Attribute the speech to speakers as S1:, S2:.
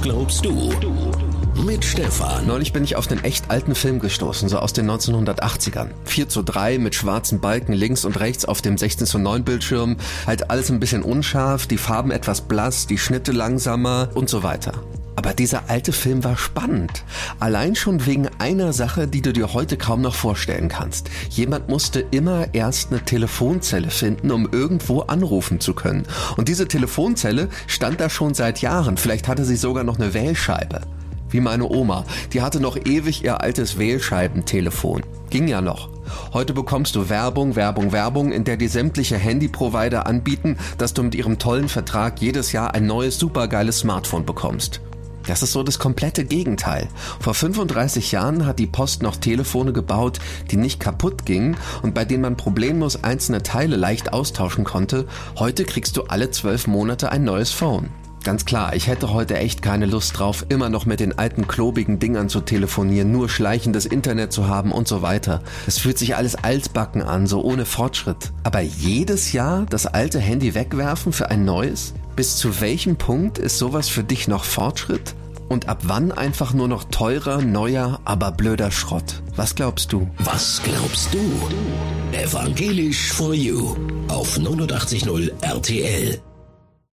S1: glaubst du? Mit Stefan.
S2: Neulich bin ich auf einen echt alten Film gestoßen, so aus den 1980ern. 4:3 mit schwarzen Balken links und rechts auf dem 16:9 Bildschirm. Halt alles ein bisschen unscharf, die Farben etwas blass, die Schnitte langsamer und so weiter. Aber dieser alte Film war spannend. Allein schon wegen einer Sache, die du dir heute kaum noch vorstellen kannst. Jemand musste immer erst eine Telefonzelle finden, um irgendwo anrufen zu können. Und diese Telefonzelle stand da schon seit Jahren. Vielleicht hatte sie sogar noch eine Wählscheibe. Wie meine Oma. Die hatte noch ewig ihr altes Wählscheibentelefon. Ging ja noch. Heute bekommst du Werbung, in der die sämtliche Handyprovider anbieten, dass du mit ihrem tollen Vertrag jedes Jahr ein neues supergeiles Smartphone bekommst. Das ist so das komplette Gegenteil. Vor 35 Jahren hat die Post noch Telefone gebaut, die nicht kaputt gingen und bei denen man problemlos einzelne Teile leicht austauschen konnte. Heute kriegst du alle 12 Monate ein neues Phone. Ganz klar, ich hätte heute echt keine Lust drauf, immer noch mit den alten klobigen Dingern zu telefonieren, nur schleichendes Internet zu haben und so weiter. Es fühlt sich alles altbacken an, so ohne Fortschritt. Aber jedes Jahr das alte Handy wegwerfen für ein neues? Bis zu welchem Punkt ist sowas für dich noch Fortschritt? Und ab wann einfach nur noch teurer, neuer, aber blöder Schrott? Was glaubst du?
S1: Was glaubst du? Evangelisch for You auf 89.0 RTL.